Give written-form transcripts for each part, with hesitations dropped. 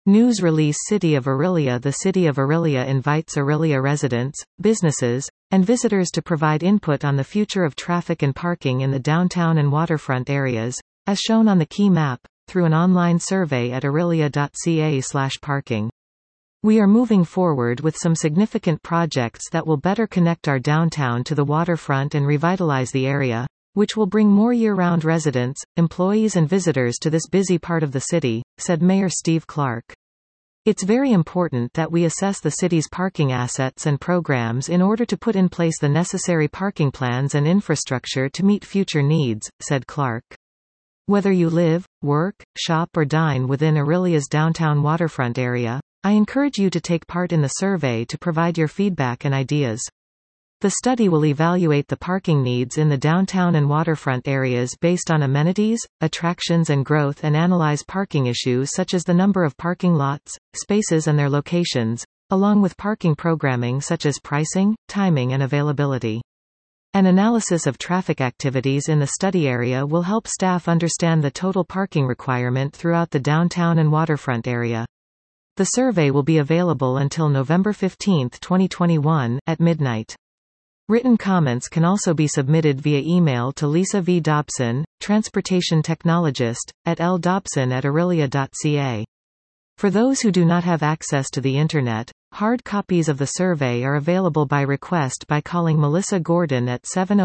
News release City of Orillia. The City of Orillia invites Orillia residents, businesses, and visitors to provide input on the future of traffic and parking in the downtown and waterfront areas, as shown on the key map, through an online survey at orillia.ca/parking. We are moving forward with some significant projects that will better connect our downtown to the waterfront and revitalize the area, which will bring more year-round residents, employees and visitors to this busy part of the city, said Mayor Steve Clark. It's very important that we assess the city's parking assets and programs in order to put in place the necessary parking plans and infrastructure to meet future needs, said Clark. Whether you live, work, shop or dine within Orillia's downtown waterfront area, I encourage you to take part in the survey to provide your feedback and ideas. The study will evaluate the parking needs in the downtown and waterfront areas based on amenities, attractions and growth, and analyze parking issues such as the number of parking lots, spaces and their locations, along with parking programming such as pricing, timing and availability. An analysis of traffic activities in the study area will help staff understand the total parking requirement throughout the downtown and waterfront area. The survey will be available until November 15, 2021, at midnight. Written comments can also be submitted via email to Lisa V. Dobson, Transportation Technologist, at ldobson@orillia.ca. For those who do not have access to the Internet, hard copies of the survey are available by request by calling Melissa Gordon at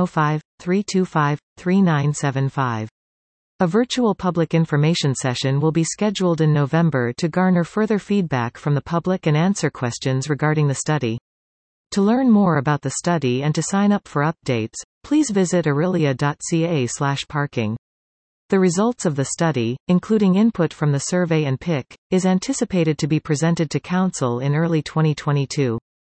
705-325-3975. A virtual public information session will be scheduled in November to garner further feedback from the public and answer questions regarding the study. To learn more about the study and to sign up for updates, please visit orillia.ca/parking. The results of the study, including input from the survey and PIC, is anticipated to be presented to Council in early 2022.